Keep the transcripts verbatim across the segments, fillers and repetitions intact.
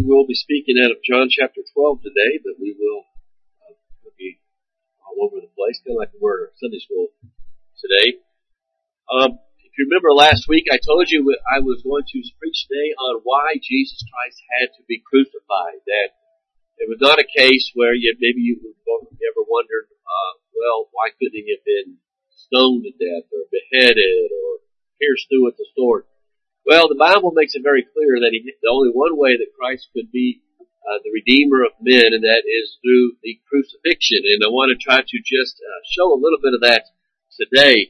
will be speaking out of John chapter twelve today, but we will uh, be all over the place, kind of like we were in Sunday school today. Um, if you remember last week, I told you I was going to preach today on why Jesus Christ had to be crucified. That it was not a case where you, maybe you ever wondered, uh, well, why couldn't he have been stoned to death or beheaded or pierced through with the sword? Well, the Bible makes it very clear that he, the only one way that Christ could be uh, the Redeemer of men, and that is through the crucifixion. And I want to try to just uh, show a little bit of that today.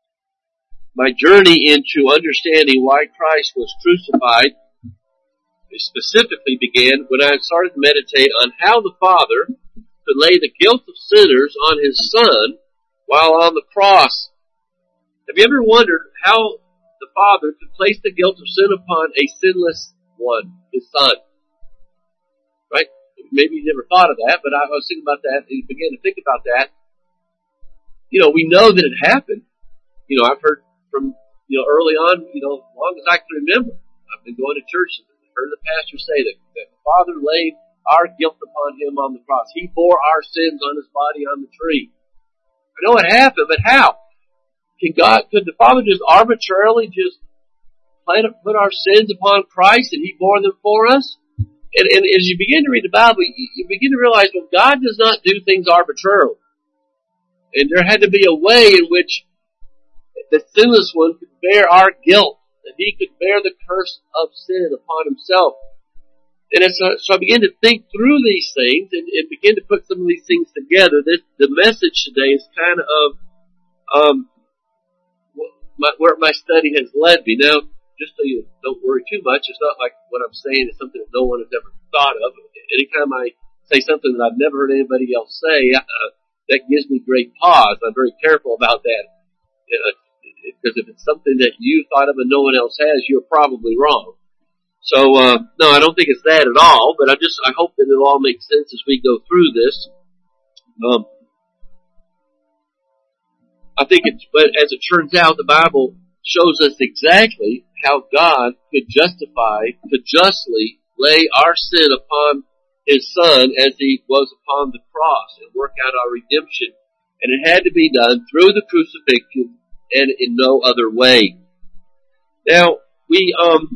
My journey into understanding why Christ was crucified specifically began when I started to meditate on how the Father could lay the guilt of sinners on His Son while on the cross. Have you ever wondered how the Father could place the guilt of sin upon a sinless one, His Son? Right? Maybe you never thought of that, but I was thinking about that, and you began to think about that. You know, we know that it happened. You know, I've heard from, you know, early on, you know, as long as I can remember, I've been going to church and heard the pastor say that, that the Father laid our guilt upon Him on the cross. He bore our sins on His body on the tree. I know it happened, but how? Can God, could the Father just arbitrarily just plan to put our sins upon Christ and He bore them for us? And, and as you begin to read the Bible, you, you begin to realize, well, God does not do things arbitrarily. And there had to be a way in which the sinless one could bear our guilt, that He could bear the curse of sin upon Himself. And as I, so I began to think through these things and, and begin to put some of these things together. This, the message today is kind of, um, My, where my study has led me. Now, just so you don't worry too much, it's not like what I'm saying is something that no one has ever thought of. Anytime I say something that I've never heard anybody else say, uh, that gives me great pause. I'm very careful about that. Because if it's something that you thought of and no one else has, you're probably wrong. So, uh, no, I don't think it's that at all, but I just, I hope that it'll all make sense as we go through this. Um, I think it's, but as it turns out, the Bible shows us exactly how God could justify, could justly lay our sin upon His Son as He was upon the cross and work out our redemption. And it had to be done through the crucifixion and in no other way. Now, we, um,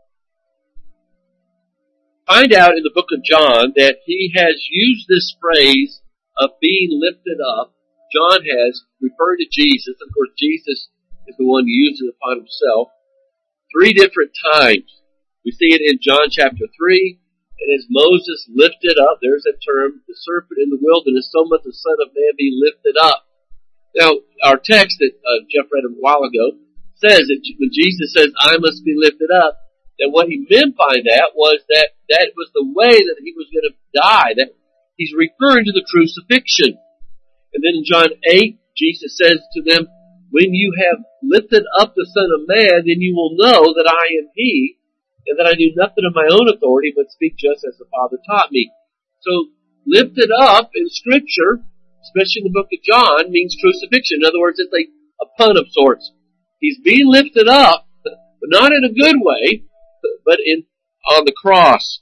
find out in the book of John that he has used this phrase of being lifted up. John has referred to Jesus. Of course, Jesus is the one who uses it upon Himself three different times. We see it in John chapter three, and as Moses lifted up, there's that term, the serpent in the wilderness, so must the Son of Man be lifted up. Now, our text that uh, Jeff read a while ago says that when Jesus says, I must be lifted up, that what He meant by that was that that was the way that He was going to die, that He's referring to the crucifixion. And then in John eight, Jesus says to them, when you have lifted up the Son of Man, then you will know that I am He, and that I do nothing of my own authority, but speak just as the Father taught me. So, lifted up in Scripture, especially in the book of John, means crucifixion. In other words, it's a, a pun of sorts. He's being lifted up, but not in a good way, but in on the cross.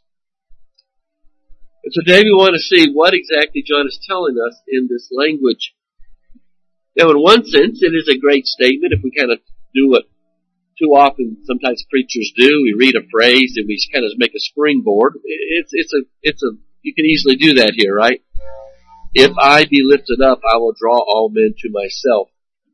And so today we want to see what exactly John is telling us in this language. Now, in one sense, it is a great statement if we kind of do what too often sometimes preachers do. We read a phrase and we kind of make a springboard. It's, it's a, it's a, you can easily do that here, right? If I be lifted up, I will draw all men to myself.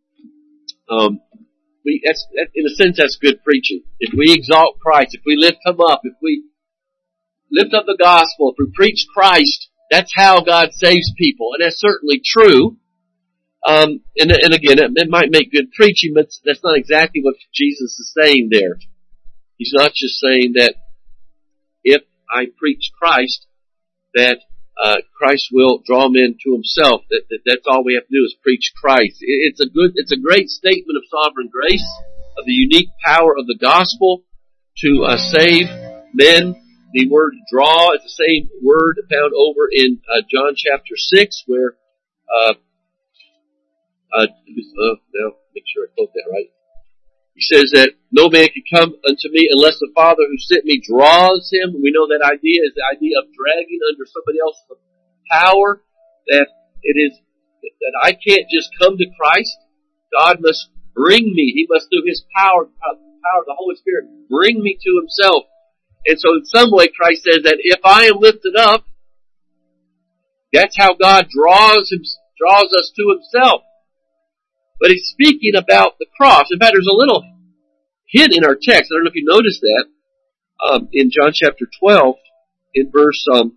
Um, we, that's, in a sense, that's good preaching. If we exalt Christ, if we lift Him up, if we lift up the gospel, if we preach Christ, that's how God saves people. And that's certainly true. Um, and, and again, it, it might make good preaching, but that's not exactly what Jesus is saying there. He's not just saying that if I preach Christ, that uh, Christ will draw men to Himself. That, that that's all we have to do is preach Christ. It, it's a good, it's a great statement of sovereign grace, of the unique power of the gospel to uh, save men. The word "draw" is the same word found over in uh, John chapter six, where uh, uh, uh, now make sure I quote that right. He says that no man can come unto me unless the Father who sent me draws him. We know that idea is the idea of dragging under somebody else's power, that it is that I can't just come to Christ. God must bring me. He must, through His power, power of the Holy Spirit, bring me to Himself. And so in some way Christ says that if I am lifted up, that's how God draws him, draws us to Himself. But He's speaking about the cross. In fact, there's a little hint in our text. I don't know if you noticed that. Um, in John chapter twelve, in verse, um,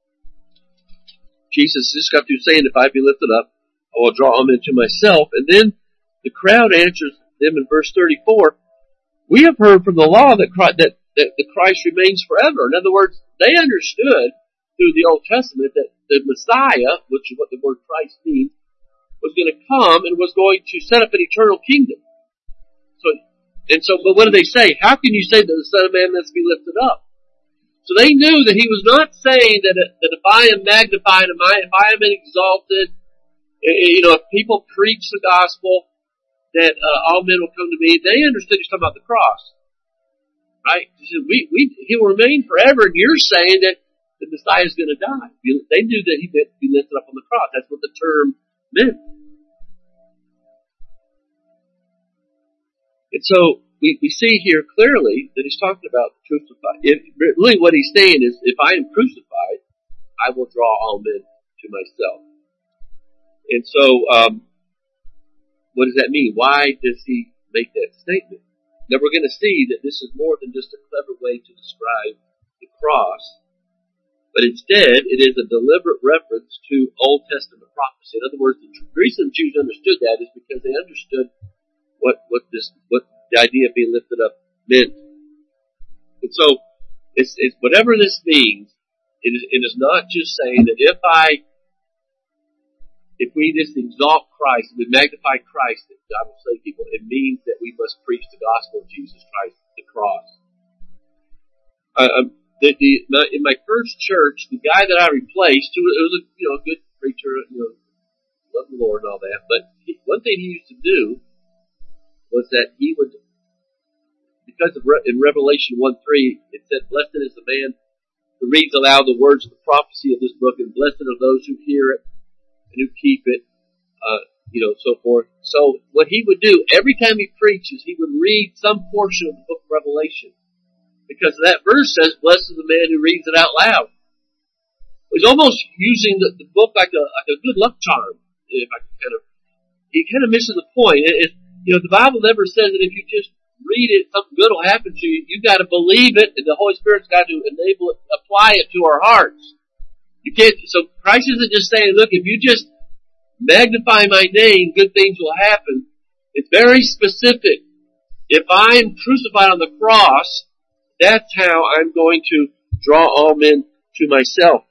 Jesus just got through saying, if I be lifted up, I will draw all men to myself. And then the crowd answers them in verse thirty-four, we have heard from the law that Christ, that, that the Christ remains forever. In other words, they understood through the Old Testament that the Messiah, which is what the word Christ means, was going to come and was going to set up an eternal kingdom. So, and so, but what do they say? How can you say that the Son of Man must be lifted up? So they knew that He was not saying that, that if I am magnified, if I am exalted, you know, if people preach the gospel, that uh, all men will come to me. They understood He's talking about the cross, right? He said, we, we, He will remain forever, and you're saying that the Messiah is going to die. They knew that He would be lifted up on the cross. That's what the term meant. And so we, we see here clearly that He's talking about crucified. If, really what He's saying is, if I am crucified, I will draw all men to myself. And so, um, what does that mean? Why does He make that statement? Now we're going to see that this is more than just a clever way to describe the cross, but instead it is a deliberate reference to Old Testament prophecy. In other words, the reason Jews understood that is because they understood what, what this, what the idea of being lifted up meant. And so, it's, it's whatever this means, it is, it is not just saying that if I If we just exalt Christ, we magnify Christ, that God will save people, it means that we must preach the gospel of Jesus Christ, the cross. Uh, um, the, the, my, in my first church, the guy that I replaced, who it was a you know a good preacher, you know, loved the Lord and all that, but he, one thing he used to do was that he would, because of Re- in Revelation one three, it said, "Blessed is the man who reads aloud the words of the prophecy of this book, and blessed are those who hear it and who keep it," uh, you know, so forth. So what he would do, every time he preaches, he would read some portion of the book of Revelation. Because that verse says, "Blessed is the man who reads it out loud." He's almost using the, the book like a, like a good luck charm. If I can kind of, he kind of misses the point. It, it, you know, the Bible never says that if you just read it, something good will happen to you. You got to believe it, and the Holy Spirit's got to enable it, apply it to our hearts. You can't, so Christ isn't just saying, look, if you just magnify my name, good things will happen. It's very specific. If I'm crucified on the cross, that's how I'm going to draw all men to myself.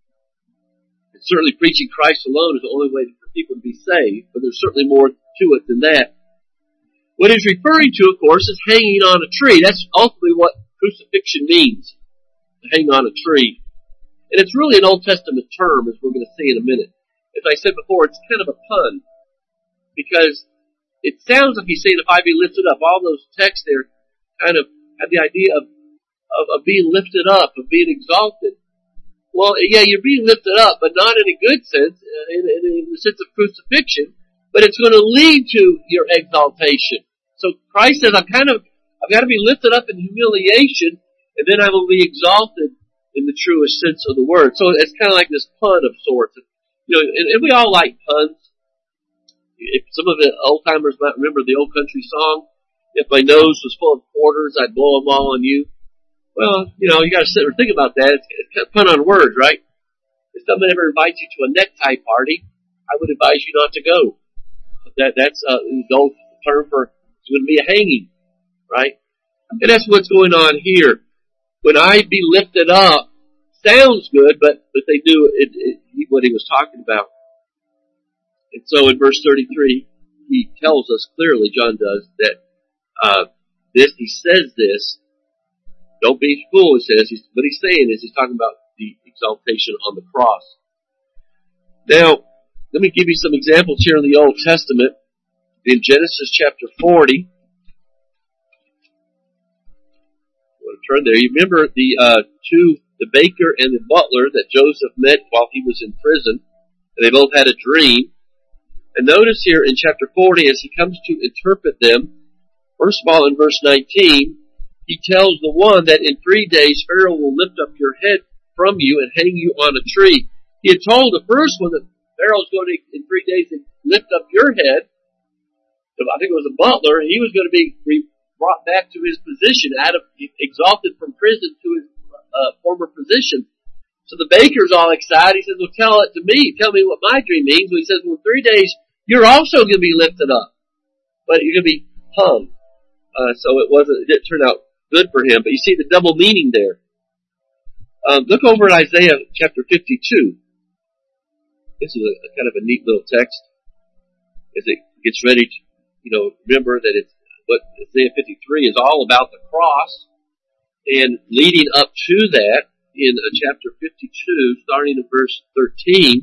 And certainly preaching Christ alone is the only way for people to be saved, but there's certainly more to it than that. What he's referring to, of course, is hanging on a tree. That's ultimately what crucifixion means, hanging on a tree. And it's really an Old Testament term, as we're going to see in a minute. As I said before, it's kind of a pun, because it sounds like he's saying, if I be lifted up. All those texts there kind of have the idea of, of, of being lifted up, of being exalted. Well, yeah, you're being lifted up, but not in a good sense, in, in, in the sense of crucifixion, but it's going to lead to your exaltation. So Christ says, I'm kind of, I've got to be lifted up in humiliation, and then I will be exalted in the truest sense of the word. So it's kind of like this pun of sorts. You know, and, and we all like puns. If some of the old timers might remember the old country song, "If my nose was full of quarters, I'd blow them all on you." Well, you know, you got to sit and think about that. It's, it's kind of pun on words, right? If somebody ever invites you to a necktie party, I would advise you not to go. That that's uh, the old term for it's going to be a hanging, right? And that's what's going on here. When I be lifted up, sounds good, but but they knew it, it, what he was talking about. And so in verse thirty-three, he tells us clearly, John does, that uh, this he says this. Don't be fooled, he says. He's, what he's saying is he's talking about the exaltation on the cross. Now, let me give you some examples here in the Old Testament. In Genesis chapter forty, turn there. You remember the uh, two, the baker and the butler that Joseph met while he was in prison. And they both had a dream. And notice here in chapter forty, as he comes to interpret them, first of all in verse nineteen, he tells the one that in three days Pharaoh will lift up your head from you and hang you on a tree. He had told the first one that Pharaoh's going to, in three days, lift up your head. I think it was a butler, and he was going to be brought back to his position, out of exalted from prison to his uh, former position. So the baker's all excited. He says, well, tell it to me. Tell me what my dream means. Well, he says, well, in three days, you're also going to be lifted up. But you're going to be hung. Uh, so it wasn't, it didn't turn out good for him. But you see the double meaning there. Um, look over at Isaiah chapter fifty-two. This is a, a kind of a neat little text. As it gets ready to, you know, remember that it's, what Isaiah fifty-three is all about the cross. And leading up to that, in uh, chapter fifty-two, starting in verse thirteen.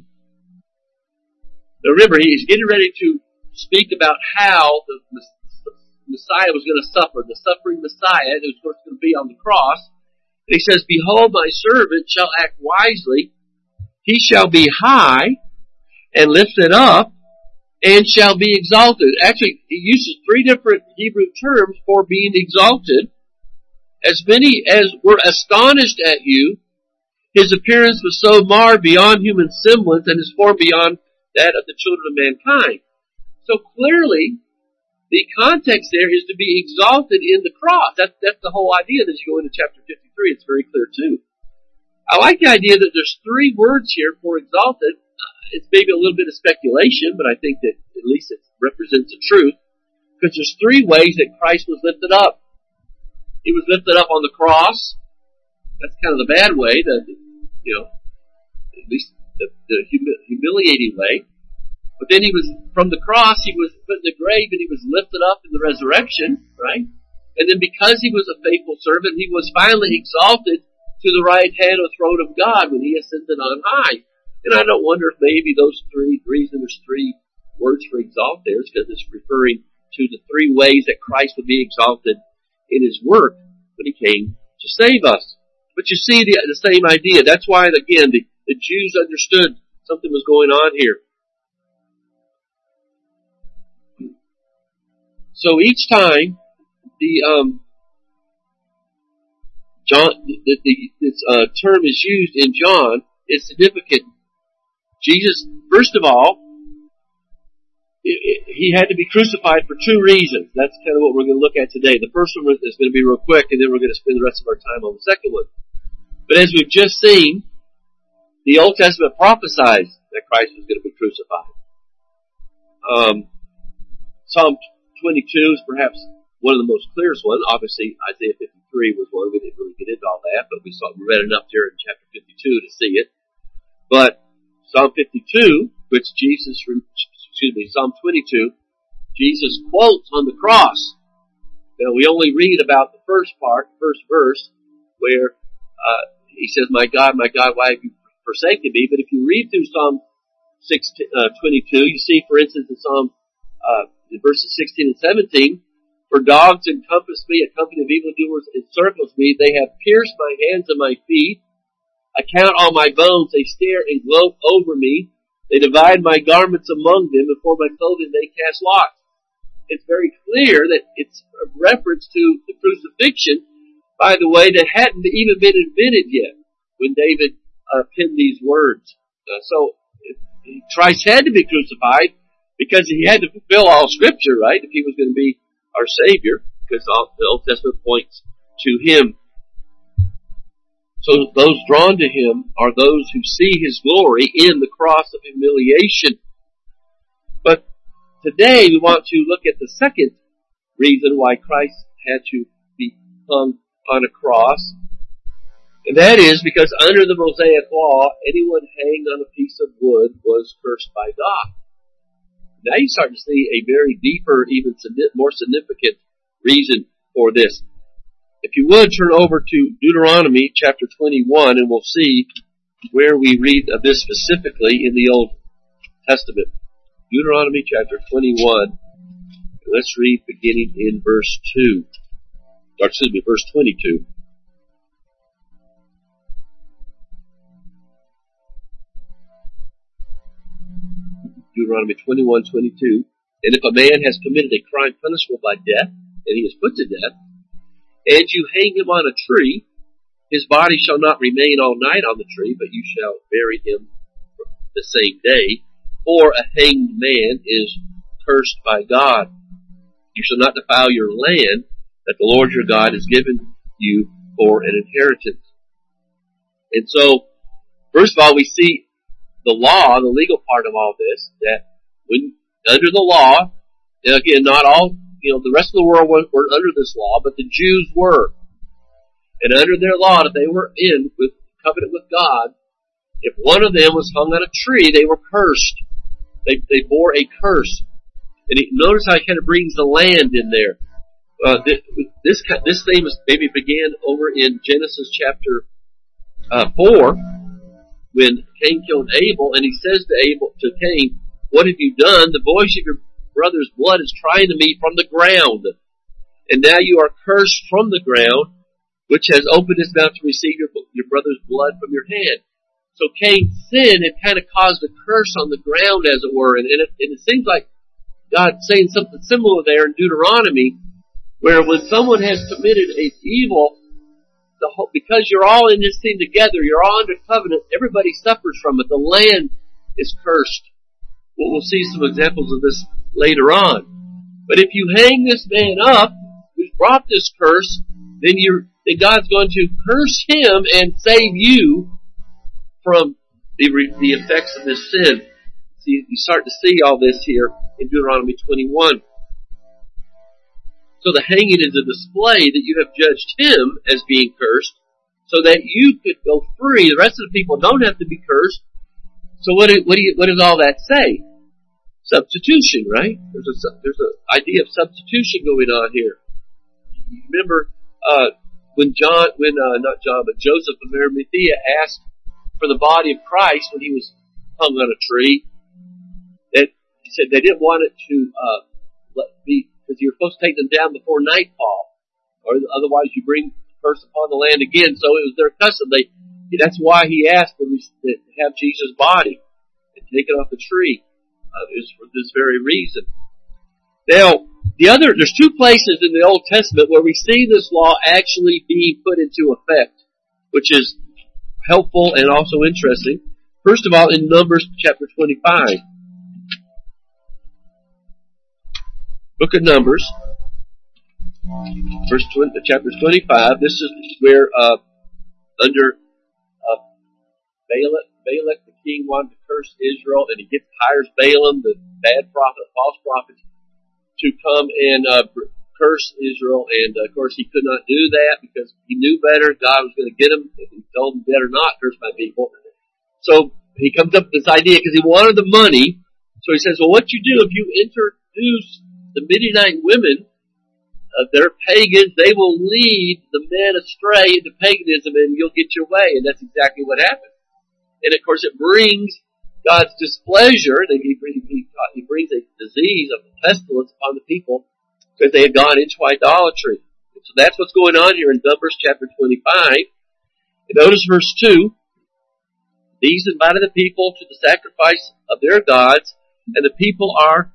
Now remember, he's getting ready to speak about how the Messiah was going to suffer, the suffering Messiah, that was going to be on the cross. And he says, behold, my servant shall act wisely. He shall be high and lifted up and shall be exalted. Actually, he uses three different Hebrew terms for being exalted. As many as were astonished at you, his appearance was so marred beyond human semblance and his form beyond that of the children of mankind. So clearly, the context there is to be exalted in the cross. That's, that's the whole idea that you go into chapter fifty-three. It's very clear too. I like the idea that there's three words here for exalted. Uh, it's maybe a little bit of speculation, but I think that at least it represents the truth. Because there's three ways that Christ was lifted up. He was lifted up on the cross. That's kind of the bad way, the, you know, at least the, the humi- humiliating way. But then he was, from the cross, he was put in the grave and he was lifted up in the resurrection, right? And then because he was a faithful servant, he was finally exalted to the right hand of the throne of God when he ascended on high. And I don't wonder if maybe those three, the reason there's three words for exalt there is because it's referring to the three ways that Christ would be exalted in his work when he came to save us. But you see the, the same idea. That's why, again, the, the Jews understood something was going on here. So each time the um, John the, the this uh, term is used in John, it's significant. Jesus, first of all, it, it, he had to be crucified for two reasons. That's kind of what we're going to look at today. The first one is going to be real quick, and then we're going to spend the rest of our time on the second one. But as we've just seen, the Old Testament prophesies that Christ was going to be crucified. Um, Psalm twenty-two is perhaps one of the most clearest ones. Obviously, Isaiah fifty-three was one. We didn't really get into all that, but we saw we read enough here in chapter fifty-two to see it. But Psalm fifty-two, which Jesus, excuse me, Psalm twenty-two, Jesus quotes on the cross. Now, we only read about the first part, first verse, where uh, he says, "My God, my God, why have you forsaken me?" But if you read through Psalm twenty-two, you see, for instance, in Psalm uh, in verses sixteen and seventeen, for dogs encompass me, a company of evildoers encircles me. They have pierced my hands and my feet. I count all my bones. They stare and gloat over me. They divide my garments among them, and for my clothing they cast lots. It's very clear that it's a reference to the crucifixion, by the way, that hadn't even been invented yet when David uh, penned these words. Uh, so Christ had to be crucified because he had to fulfill all Scripture, right? If he was going to be our Savior, because all, the Old Testament points to him. So those drawn to him are those who see his glory in the cross of humiliation. But today we want to look at the second reason why Christ had to be hung on a cross. And that is because under the Mosaic law, anyone hanged on a piece of wood was cursed by God. Now you start to see a very deeper, even more significant reason for this. If you would, turn over to Deuteronomy chapter twenty-one, and we'll see where we read of this specifically in the Old Testament. Deuteronomy chapter twenty-one. Let's read beginning in verse two. Or excuse me, verse twenty-two. Deuteronomy twenty-one twenty-two. And if a man has committed a crime punishable by death, and he is put to death, and you hang him on a tree, his body shall not remain all night on the tree, but you shall bury him the same day, for a hanged man is cursed by God. You shall not defile your land that the Lord your God has given you for an inheritance. And so, first of all, we see the law, the legal part of all this, that when under the law, and again, not all, you know, the rest of the world were, were under this law, but the Jews were. And under their law that they were in, with covenant with God, if one of them was hung on a tree, they were cursed. They, they bore a curse. And it, notice how he kind of brings the land in there. Uh, this, this, this theme was maybe began over in Genesis chapter uh, four, when Cain killed Abel, and he says to Abel, to Cain, "What have you done? The voice of your brother's blood is crying to me from the ground. And now you are cursed from the ground, which has opened his mouth to receive your, your brother's blood from your hand." So Cain's sin had kind of caused a curse on the ground, as it were. And, and, it, and it seems like God's saying something similar there in Deuteronomy, where when someone has committed an evil, the whole, because you're all in this thing together, you're all under covenant, everybody suffers from it. The land is cursed. Well, we'll see some examples of this later on. But if you hang this man up, who's brought this curse, then you're, then God's going to curse him and save you from the, the effects of this sin. See, you start to see all this here in Deuteronomy twenty-one. So the hanging is a display that you have judged him as being cursed, so that you could go free. The rest of the people don't have to be cursed. So what do, what do you, what does all that say? Substitution, right? There's a there's an idea of substitution going on here. You remember uh, when John, when uh, not John, but Joseph of Arimathea asked for the body of Christ when he was hung on a tree. That he said they didn't want it to uh, let be, because you're supposed to take them down before nightfall, or otherwise you bring the curse upon the land again. So it was their custom. They that's why he asked them to have Jesus' body and take it off the tree. Uh, it was for this very reason. Now, the other there's two places in the Old Testament where we see this law actually being put into effect, which is helpful and also interesting. First of all, in Numbers chapter twenty-five. Book of Numbers, verse twenty, chapter twenty-five. This is where, uh, under uh, Balak, Balak the king wanted to curse Israel, and he gets, hires Balaam, the bad prophet, false prophet, to come and uh, curse Israel. And uh, of course, he could not do that because he knew better. God was going to get him. He told him better not curse my people. So he comes up with this idea because he wanted the money. So he says, "Well, what you do if you introduce the Midianite women, uh, they're pagans, they will lead the men astray into paganism, and you'll get your way." And that's exactly what happened. And of course, it brings God's displeasure. That he, he, he brings a disease of pestilence upon the people because they had gone into idolatry. And so that's what's going on here in Numbers chapter twenty-five. And notice verse two. "These invited the people to the sacrifice of their gods, and the people are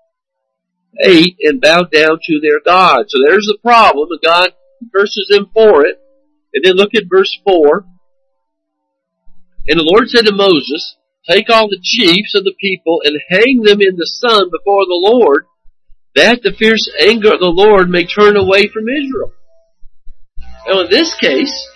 ate and bowed down to their God." So there's the problem, and God curses them for it. And then look at verse four. "And the Lord said to Moses, take all the chiefs of the people and hang them in the sun before the Lord, that the fierce anger of the Lord may turn away from Israel." Now in this case,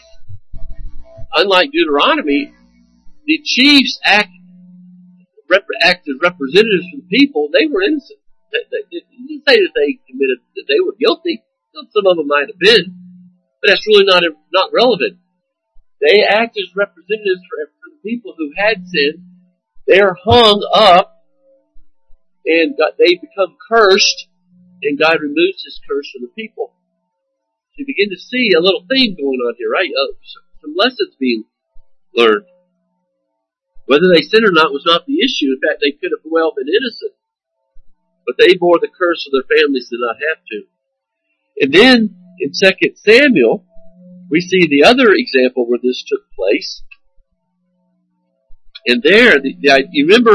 unlike Deuteronomy, the chiefs act, rep, act as representatives for the people. They were innocent. They, they, they didn't say that they committed, that they were guilty. Some of them might have been, but that's really not not relevant. They act as representatives for, for the people who had sinned. They are hung up, and God, they become cursed, and God removes His curse from the people. So you begin to see a little theme going on here, right? Uh, some lessons being learned. Whether they sinned or not was not the issue. In fact, they could have well been innocent. But they bore the curse of their families, did not have to. And then, in Second Samuel, we see the other example where this took place. And there, the, the, you remember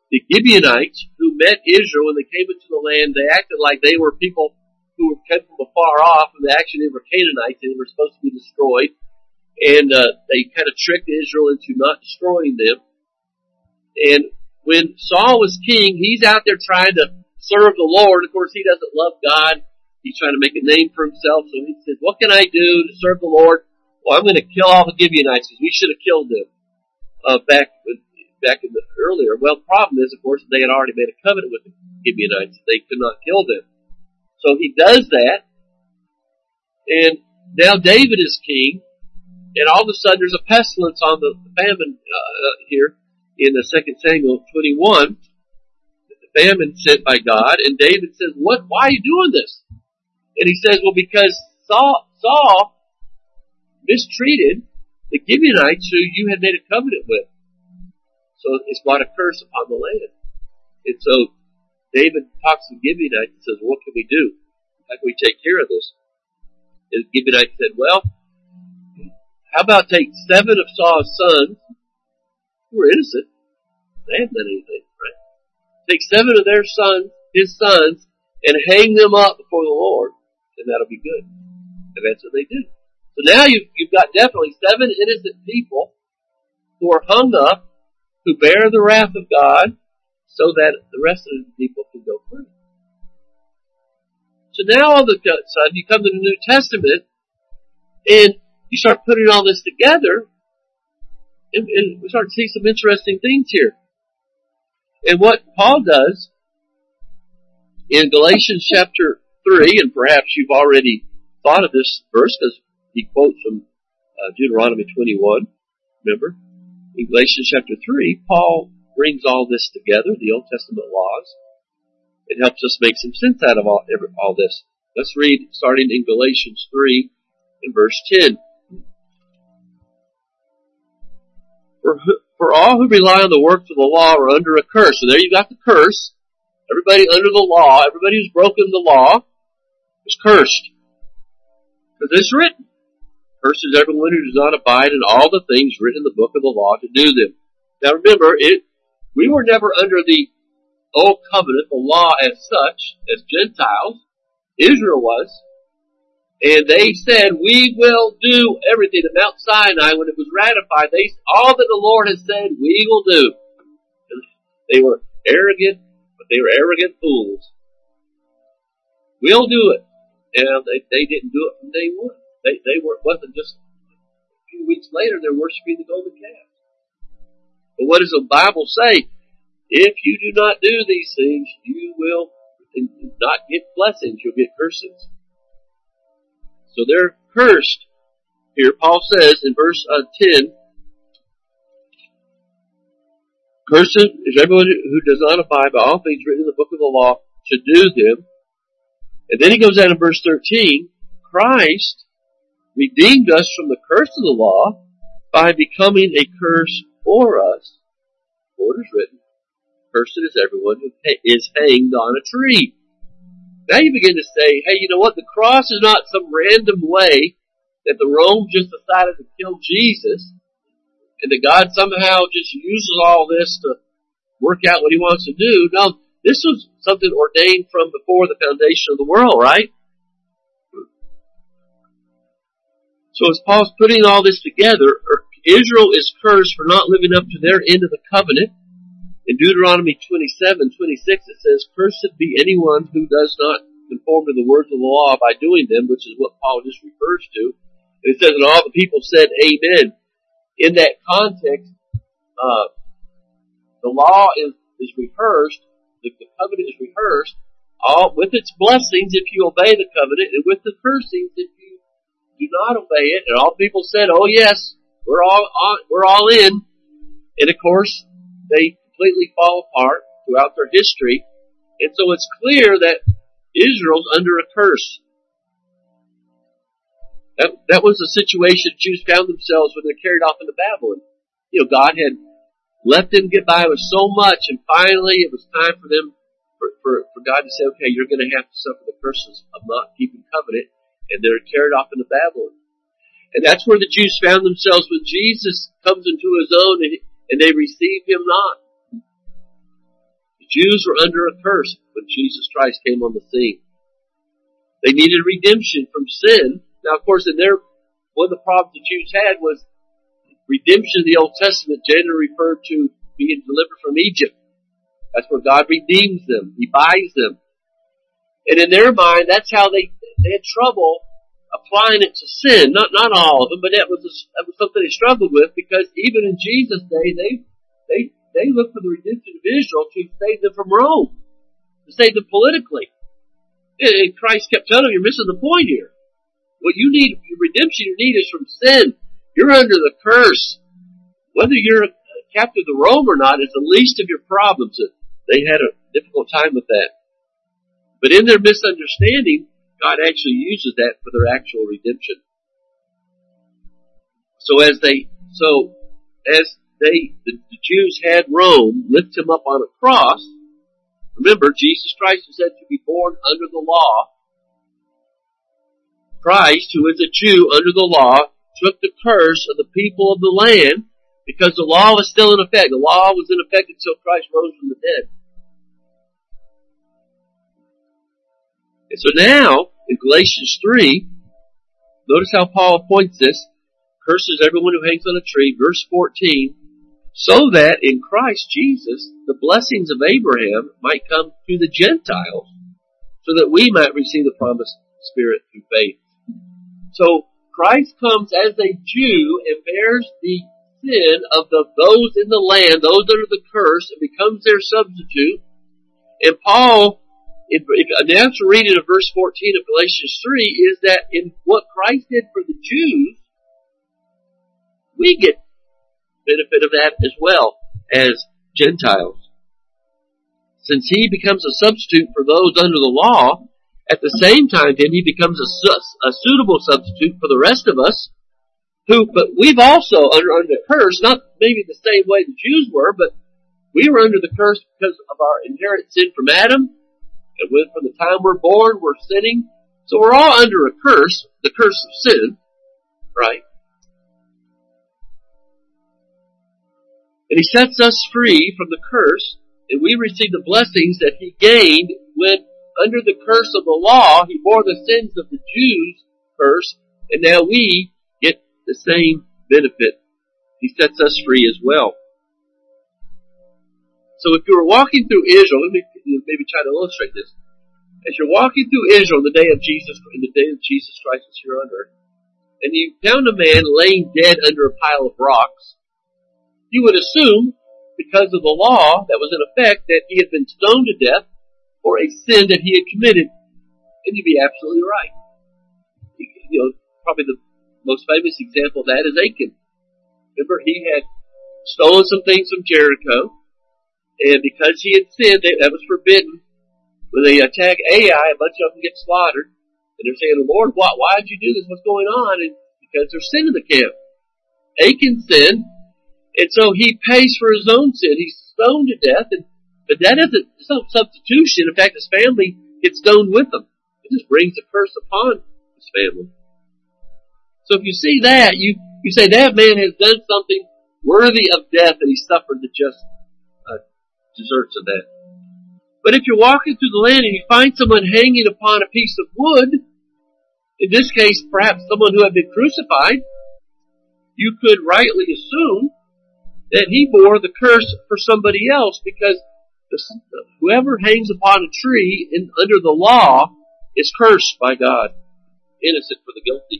the Gibeonites who met Israel when they came into the land, they acted like they were people who were came from afar off, and they actually were Canaanites, and they were supposed to be destroyed. And uh, they kind of tricked Israel into not destroying them. And when Saul was king, he's out there trying to serve the Lord. Of course, he doesn't love God. He's trying to make a name for himself. So he says, what can I do to serve the Lord? Well, I'm going to kill all the Gibeonites, because we should have killed them uh, back back in the earlier. Well, the problem is, of course, they had already made a covenant with the Gibeonites. They could not kill them. So he does that, and now David is king, and all of a sudden there's a pestilence on the famine uh, here in the Second Samuel twenty-one. The famine sent by God, and David says, "What? Why are you doing this?" And he says, "Well, because Saul, Saul mistreated the Gibeonites who you had made a covenant with, so it's brought a curse upon the land." And so David talks to the Gibeonites and says, "What can we do? How can we take care of this?" And the Gibeonites said, "Well, how about take seven of Saul's sons, who were innocent, they hadn't done anything, right? Take seven of their sons, his sons, and hang them up before the Lord, and that'll be good." And that's what they did. So now you've, you've got definitely seven innocent people who are hung up, who bear the wrath of God, so that the rest of the people can go free. So now all of a sudden you come to the New Testament, and you start putting all this together, and, and we start to see some interesting things here. And what Paul does in Galatians chapter three, and perhaps you've already thought of this verse because he quotes from uh, Deuteronomy twenty-one, remember? In Galatians chapter three, Paul brings all this together, the Old Testament laws. It helps us make some sense out of all, every, all this. Let's read starting in Galatians three and verse ten. For, for all who rely on the works of the law are under a curse. So there you got the curse. Everybody under the law, everybody who's broken the law is cursed. Because it's written, "Cursed is everyone who does not abide in all the things written in the book of the law to do them." Now remember, it, we were never under the Old Covenant, the law as such, as Gentiles. Israel was. And they said, "We will do everything." At Mount Sinai, when it was ratified, they all that the Lord has said, we will do. And they were arrogant, but they were arrogant fools. We'll do it. And they, they didn't do it from day one. They, they were, it wasn't just a few weeks later they're worshiping the golden calf. But what does the Bible say? If you do not do these things, you will not get blessings, you'll get curses. So they're cursed. Here Paul says in verse uh, ten, "Cursed is everyone who does not abide by all things written in the book of the law to do them." And then he goes down in verse thirteen, "Christ redeemed us from the curse of the law by becoming a curse for us. For it is written, cursed is everyone who is hanged on a tree." Now you begin to say, hey, you know what? The cross is not some random way that the Rome just decided to kill Jesus, and that God somehow just uses all this to work out what he wants to do. No, this was something ordained from before the foundation of the world, right? So as Paul's putting all this together, Israel is cursed for not living up to their end of the covenant. In Deuteronomy twenty-seven, twenty-six, it says, "Cursed be anyone who does not conform to the words of the law by doing them," which is what Paul just refers to. And it says, "And all the people said, Amen." In that context, uh, the law is, is rehearsed, the, the covenant is rehearsed, all with its blessings if you obey the covenant, and with the cursings if you do not obey it. And all the people said, "Oh yes, we're all on, we're all in." And of course, they completely fall apart throughout their history. And so it's clear that Israel's under a curse. That, that was the situation Jews found themselves when they're carried off into Babylon. You know, God had let them get by with so much, and finally it was time for them, for, for, for God to say, okay, you're going to have to suffer the curses of not keeping covenant, and they're carried off into Babylon. And that's where the Jews found themselves when Jesus comes into his own, and, and they receive him not. Jews were under a curse when Jesus Christ came on the scene. They needed redemption from sin. Now, of course, in their, one of the problems the Jews had was redemption in the Old Testament generally referred to being delivered from Egypt. That's where God redeems them. He buys them. And in their mind, that's how they, they had trouble applying it to sin. Not, not all of them, but that was, a, that was something they struggled with, because even in Jesus' day, they, they, they looked for the redemption of Israel to save them from Rome, to save them politically. And Christ kept telling them, you're missing the point here. What you need, your redemption you need is from sin. You're under the curse. Whether you're a captive to Rome or not is the least of your problems. They had a difficult time with that. But in their misunderstanding, God actually uses that for their actual redemption. So as they, so as they, the, the Jews had Rome lift him up on a cross. Remember, Jesus Christ was said to be born under the law. Christ, who is a Jew under the law, took the curse of the people of the land because the law was still in effect. The law was in effect until Christ rose from the dead. And so now, in Galatians three, notice how Paul points this. Curses everyone who hangs on a tree. Verse fourteen. So that in Christ Jesus, the blessings of Abraham might come to the Gentiles, so that we might receive the promised Spirit through faith. So, Christ comes as a Jew and bears the sin of the, those in the land, those under the curse, and becomes their substitute. And Paul, if, if a natural reading of verse fourteen of Galatians three is that in what Christ did for the Jews, we get benefit of that as well as Gentiles. Since he becomes a substitute for those under the law, at the same time then he becomes a, a suitable substitute for the rest of us, who, but we've also under, under the curse, not maybe the same way the Jews were, but we were under the curse because of our inherent sin from Adam, and when, from the time we're born, we're sinning. So we're all under a curse, the curse of sin, right? And he sets us free from the curse, and we receive the blessings that he gained when, under the curse of the law, he bore the sins of the Jews' curse, and now we get the same benefit. He sets us free as well. So if you were walking through Israel, let me maybe try to illustrate this. As you're walking through Israel in the day of Jesus, in the day of Jesus Christ was here on earth, and you found a man laying dead under a pile of rocks, you would assume, because of the law that was in effect, that he had been stoned to death for a sin that he had committed. And you'd be absolutely right. You know, probably the most famous example of that is Achan. Remember, he had stolen some things from Jericho, and because he had sinned, that was forbidden. When they attack Ai, a bunch of them get slaughtered, and they're saying, Lord, why, why did you do this? What's going on? And because there's sin in the camp. Achan sinned, and so he pays for his own sin. He's stoned to death, and but that isn't, it's no substitution. In fact, his family gets stoned with him. It just brings a curse upon his family. So if you see that, you, you say that man has done something worthy of death, and he suffered the just uh, deserts of that. But if you're walking through the land and you find someone hanging upon a piece of wood, in this case, perhaps someone who had been crucified, you could rightly assume that he bore the curse for somebody else, because the, whoever hangs upon a tree in, under the law is cursed by God, innocent for the guilty.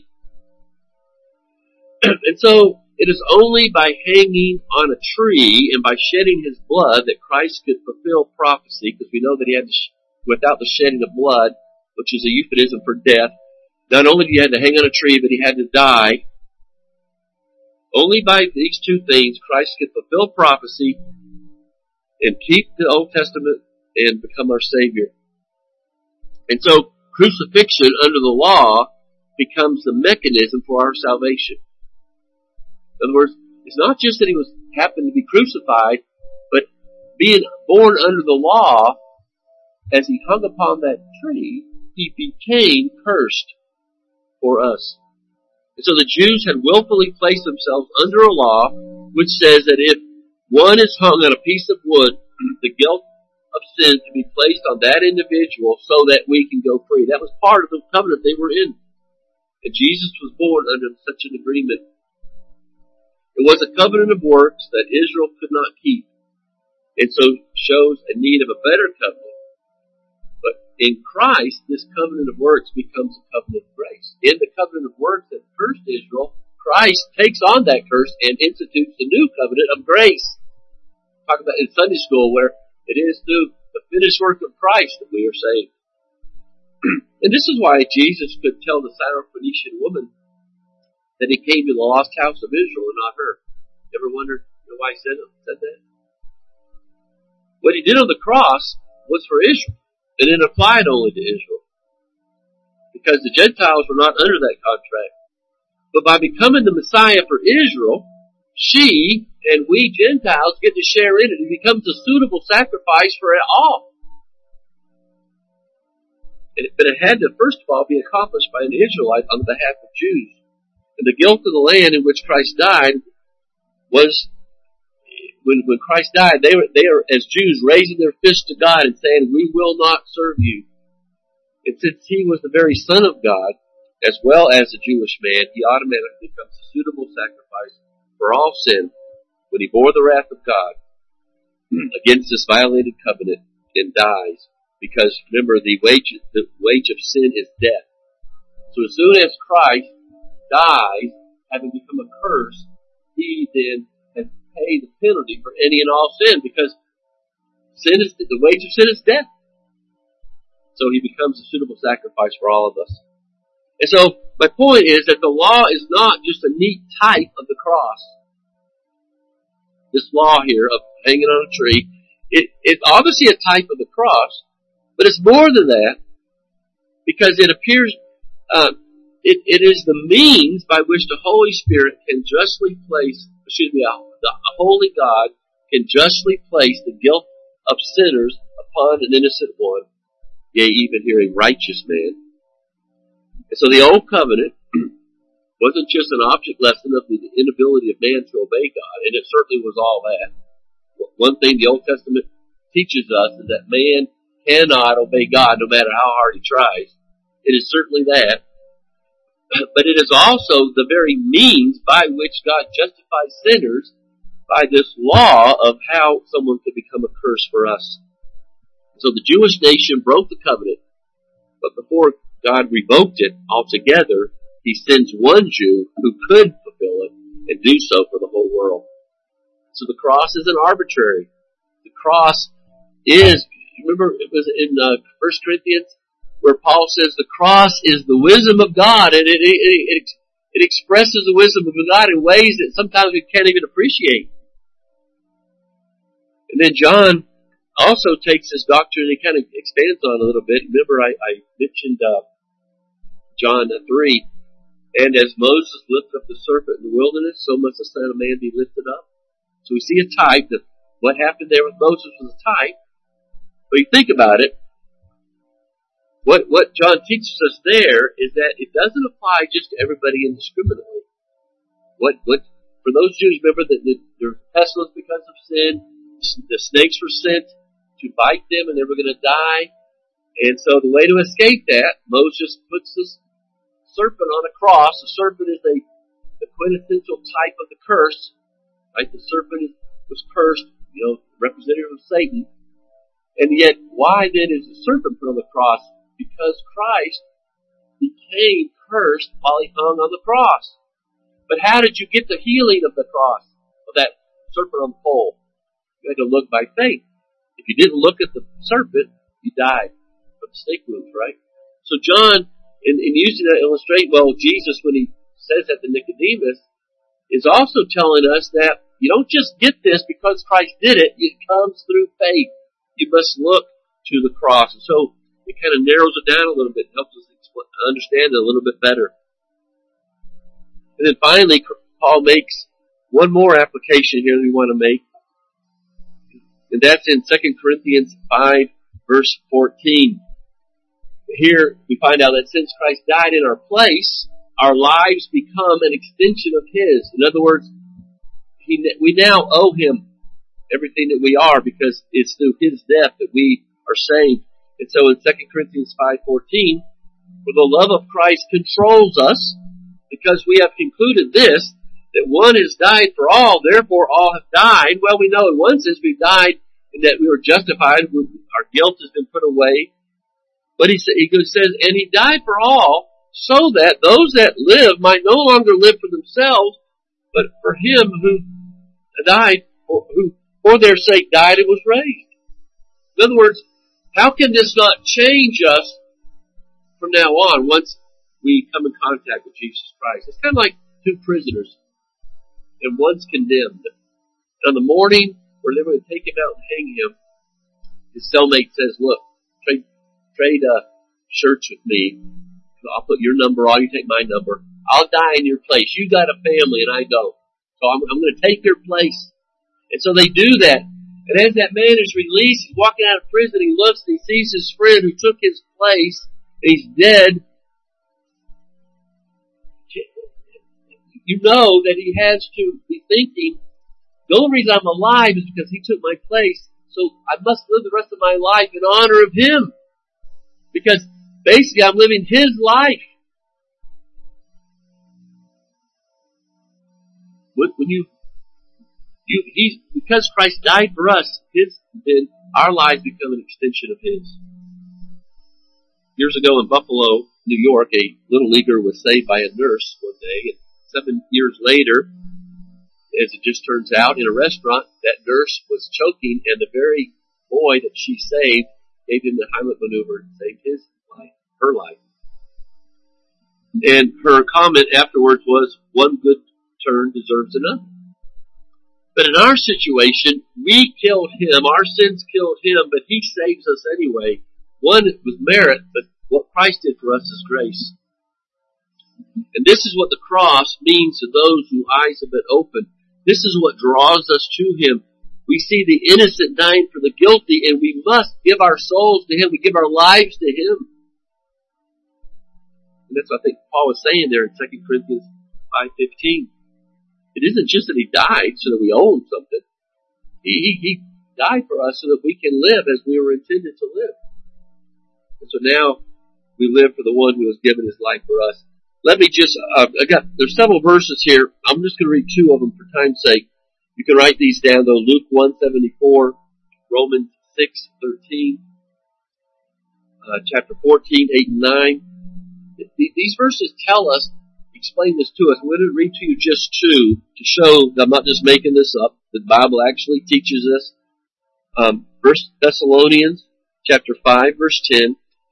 And so it is only by hanging on a tree and by shedding his blood that Christ could fulfill prophecy, because we know that he had to, sh- without the shedding of blood, which is a euphemism for death, not only did he have to hang on a tree, but he had to die. Only by these two things, Christ can fulfill prophecy and keep the Old Testament and become our Savior. And so, crucifixion under the law becomes the mechanism for our salvation. In other words, it's not just that he was happened to be crucified, but being born under the law, as he hung upon that tree, he became cursed for us. And so the Jews had willfully placed themselves under a law which says that if one is hung on a piece of wood, the guilt of sin to be placed on that individual so that we can go free. That was part of the covenant they were in. And Jesus was born under such an agreement. It was a covenant of works that Israel could not keep, and so shows a need of a better covenant. But in Christ, this covenant of works becomes a covenant of grace. In the covenant of works that cursed Israel, Christ takes on that curse and institutes the new covenant of grace. Talk about in Sunday school where it is through the finished work of Christ that we are saved. And this is why Jesus could tell the Syrophoenician woman that he came to the lost house of Israel and not her. You ever wondered why he said, said that? What he did on the cross was for Israel, and it applied only to Israel. Because the Gentiles were not under that contract. But by becoming the Messiah for Israel, she and we Gentiles get to share in it. It becomes a suitable sacrifice for it all. But it had to, first of all, be accomplished by an Israelite on behalf of Jews. And the guilt of the land in which Christ died was, when, when Christ died, they were, they are, as Jews, raising their fists to God and saying, we will not serve you. And since he was the very Son of God, as well as a Jewish man, he automatically becomes a suitable sacrifice for all sin when he bore the wrath of God against this violated covenant and dies. Because remember, the wage, the wage of sin is death. So as soon as Christ dies, having become a curse, he then has to pay the penalty for any and all sin, because sin is the wage of sin is death. So he becomes a suitable sacrifice for all of us. And so my point is that the law is not just a neat type of the cross. This law here of hanging on a tree, it, it's obviously a type of the cross. But it's more than that, because it appears, uh, it, it is the means by which the Holy Spirit can justly place, excuse me, the Holy God can justly place the guilt of sinners upon an innocent one, yea, even here a righteous man. And so the Old Covenant wasn't just an object lesson of the inability of man to obey God, and it certainly was all that. One thing the Old Testament teaches us is that man cannot obey God no matter how hard he tries. It is certainly that. But it is also the very means by which God justifies sinners by this law of how someone could become a curse for us. So the Jewish nation broke the covenant, but before God revoked it altogether, he sends one Jew who could fulfill it and do so for the whole world. So the cross isn't arbitrary. The cross is, remember it was in uh, First Corinthians where Paul says the cross is the wisdom of God, and it, it, it, it expresses the wisdom of God in ways that sometimes we can't even appreciate. And then John also takes this doctrine and he kind of expands on it a little bit. Remember I, I mentioned uh, John three, and as Moses lifted up the serpent in the wilderness, so must the Son of Man be lifted up. So we see a type that what happened there with Moses was a type. But you think about it, what what John teaches us there is that it doesn't apply just to everybody indiscriminately. What what for those Jews, remember that the, there was pestilence because of sin. The snakes were sent to bite them, and they were going to die. And so the way to escape that, Moses puts this serpent on a cross. The serpent is a the quintessential type of the curse. Right, the serpent was cursed, you know, representative of Satan. And yet, why then is the serpent put on the cross? Because Christ became cursed while he hung on the cross. But how did you get the healing of the cross, of that serpent on the pole? You had to look by faith. If you didn't look at the serpent, you died from the snake wounds, right? So John, in, in using that to illustrate, well, Jesus, when he says that to Nicodemus, is also telling us that you don't just get this because Christ did it. It comes through faith. You must look to the cross. And so it kind of narrows it down a little bit, helps us understand it a little bit better. And then finally, Paul makes one more application here that we want to make. And that's in Second Corinthians five, verse fourteen. Here we find out that since Christ died in our place, our lives become an extension of His. In other words, he, we now owe Him everything that we are, because it's through His death that we are saved. And so in Second Corinthians five fourteen, for the love of Christ controls us, because we have concluded this, that one has died for all, therefore all have died. Well, we know in one sense we've died and that we were justified, our guilt has been put away. But he, he says, and He died for all, so that those that live might no longer live for themselves, but for Him who died, or who for their sake died and was raised. In other words, how can this not change us from now on once we come in contact with Jesus Christ? It's kind of like two prisoners, and one's condemned. And on the morning where they're going to take him out and hang him, his cellmate says, look, trade, trade uh, shirts with me. I'll put your number on, you take my number. I'll die in your place. You got a family and I don't. So I'm, I'm going to take your place. And so they do that. And as that man is released, he's walking out of prison, he looks and he sees his friend who took his place, and he's dead. You know that he has to be thinking, the only reason I'm alive is because he took my place, so I must live the rest of my life in honor of him. Because basically I'm living his life. When you You, he's, because Christ died for us, his, then our lives become an extension of His. Years ago in Buffalo, New York, a little leaguer was saved by a nurse one day, and seven years later, as it just turns out, in a restaurant, that nurse was choking, and the very boy that she saved gave him the Heimlich maneuver and saved his life, her life. And her comment afterwards was, one good turn deserves another. But in our situation, we killed him, our sins killed him, but he saves us anyway. One was merit, but what Christ did for us is grace. And this is what the cross means to those whose eyes have been opened. This is what draws us to Him. We see the innocent dying for the guilty, and we must give our souls to Him. We give our lives to Him. And that's what I think Paul was saying there in Second Corinthians five fifteen. It isn't just that He died so that we owe Him something. He, he, he died for us so that we can live as we were intended to live. And so now we live for the one who has given His life for us. Let me just, uh, I got, there's several verses here. I'm just going to read two of them for time's sake. You can write these down though. Luke one seventy-four, Romans six thirteen, uh, chapter fourteen, eight and nine. These verses tell us, explain this to us. I'm going to read to you just two to show that I'm not just making this up. The Bible actually teaches us. Um, First Thessalonians chapter five, verse ten.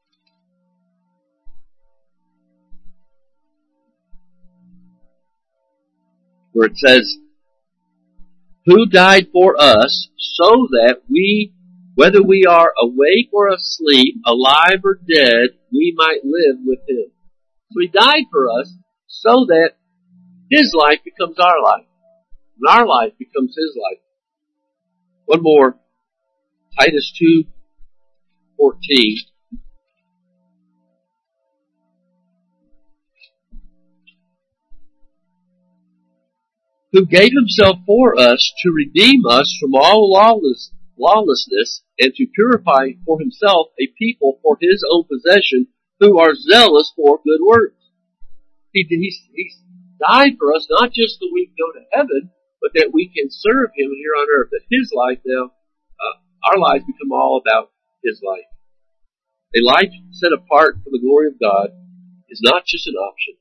Where it says, who died for us so that we, whether we are awake or asleep, alive or dead, we might live with Him. So He died for us so that His life becomes our life. And our life becomes His life. One more. Titus two fourteen. Who gave Himself for us to redeem us from all lawless, lawlessness and to purify for Himself a people for His own possession who are zealous for good works. He, he, he died for us not just so we can go to heaven, but that we can serve Him here on earth. That His life now, uh, our lives become all about His life. A life set apart for the glory of God is not just an option.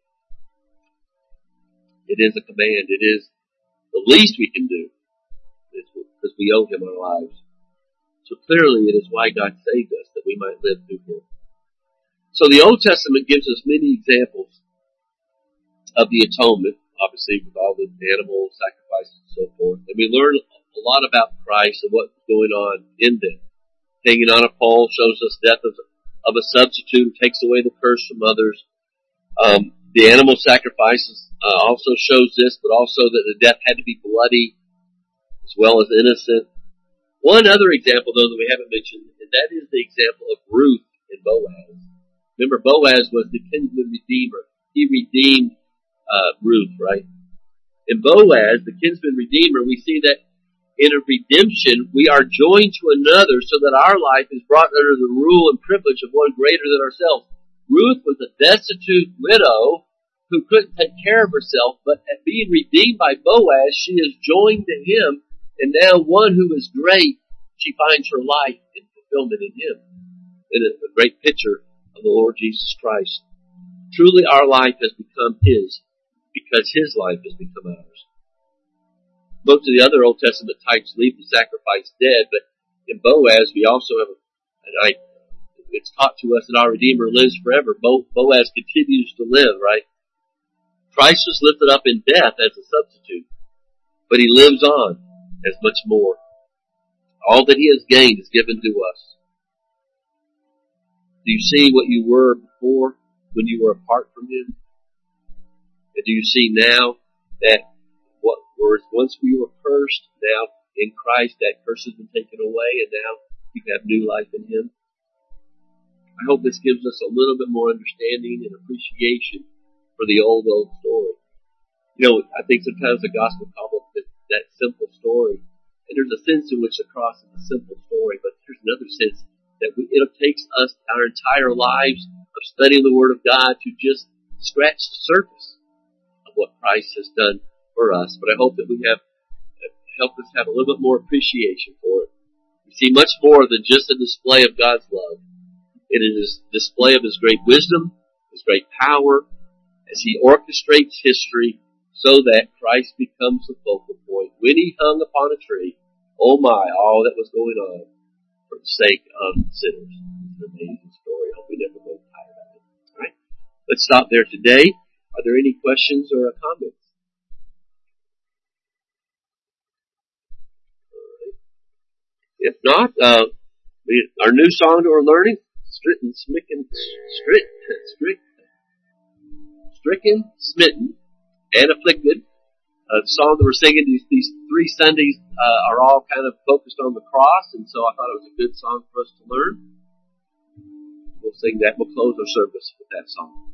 It is a command. It is the least we can do, because we owe Him our lives. So clearly it is why God saved us, that we might live through Him. So the Old Testament gives us many examples of the atonement, obviously with all the animal sacrifices and so forth. And we learn a lot about Christ and what's going on in them. Hanging on a pole shows us death of, of a substitute, takes away the curse from others. Um, the animal sacrifices uh, also shows this, but also that the death had to be bloody as well as innocent. One other example, though, that we haven't mentioned, and that is the example of Ruth and Boaz. Remember, Boaz was the kinsman redeemer. He redeemed uh, Ruth, right? In Boaz, the kinsman redeemer, we see that in a redemption, we are joined to another so that our life is brought under the rule and privilege of one greater than ourselves. Ruth was a destitute widow who couldn't take care of herself, but at being redeemed by Boaz, she is joined to him, and now one who is great, she finds her life and fulfillment in him. And it's a great picture of the Lord Jesus Christ. Truly our life has become his, because his life has become ours. Most of the other Old Testament types leave the sacrifice dead, but in Boaz we also have, and I, it's taught to us that our Redeemer lives forever. Bo, Boaz continues to live, right? Christ was lifted up in death as a substitute, but he lives on as much more. All that he has gained is given to us. Do you see what you were before when you were apart from him? And do you see now that what were once we were cursed, now in Christ that curse has been taken away and now you have new life in him? I hope this gives us a little bit more understanding and appreciation for the old, old story. You know, I think sometimes the gospel calls it that simple story. And there's a sense in which the cross is a simple story, but there's another sense that we, it takes us our entire lives of studying the Word of God to just scratch the surface of what Christ has done for us. But I hope that we have helped us have a little bit more appreciation for it. We see much more than just a display of God's love. It is a display of His great wisdom, His great power, as He orchestrates history so that Christ becomes the focal point. When He hung upon a tree, oh my, all that was going on for the sake of sinners. It's an amazing story. I hope we never go tired of it. All right? Let's stop there today. Are there any questions or comments? If not, uh, we, our new song that we're learning, Stricken, Smicken, Strick, Strick, Stricken, Smitten, and Afflicted. A song that we're singing these, these three Sundays uh, are all kind of focused on the cross, and so I thought it was a good song for us to learn. We'll sing that. We'll close our service with that song.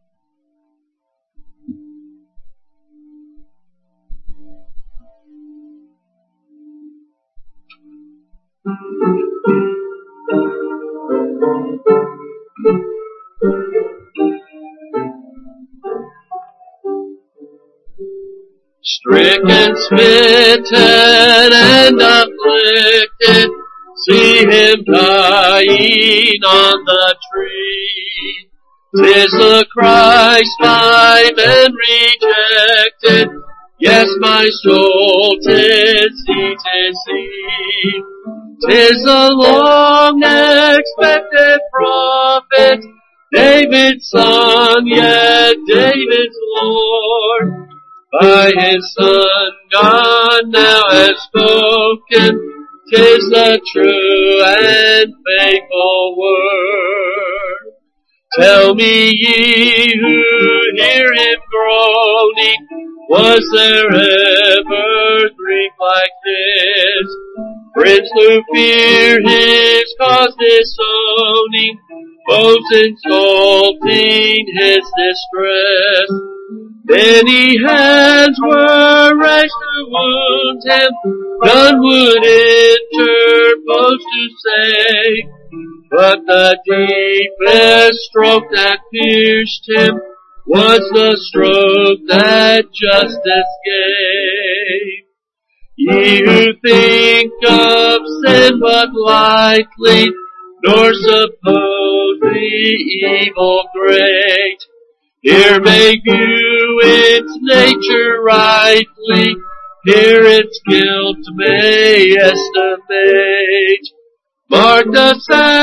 Stricken, smitten, and afflicted, see him dying on the tree. 'Tis the Christ by men rejected, yes, my soul, 'tis he, 'tis he. 'Tis the long expected prophet, David's son, yet David's Lord. By his Son God now has spoken, 'tis the true and faithful word. Tell me ye who hear him groaning, was there ever grief like this? Friends who fear his cause disowning, foes insulting his distress. Many hands were raised to wound him, none would interpose to save. But the deepest stroke that pierced him was the stroke that justice gave. Ye who think of sin but lightly, nor suppose the evil great, here may view its nature rightly, here its guilt may estimate. Mark the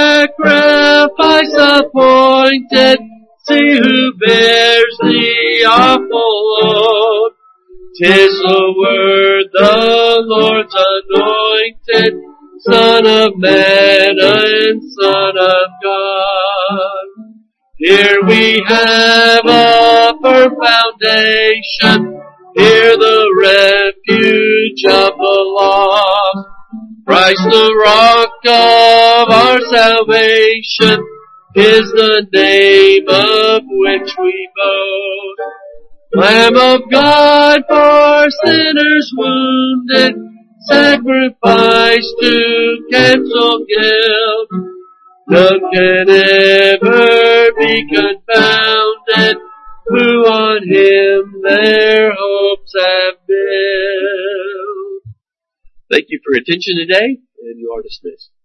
sacrifice appointed, see who bears the awful load. 'Tis the word, the Lord's anointed, Son of man and Son of God. Here we have a firm foundation, here the refuge of the lost. Christ the rock of our salvation is the name of which we boast. Lamb of God for sinners wounded, sacrifice to cancel guilt. None can ever be confounded who on Him their hopes have built. Thank you for your attention today, and you are dismissed.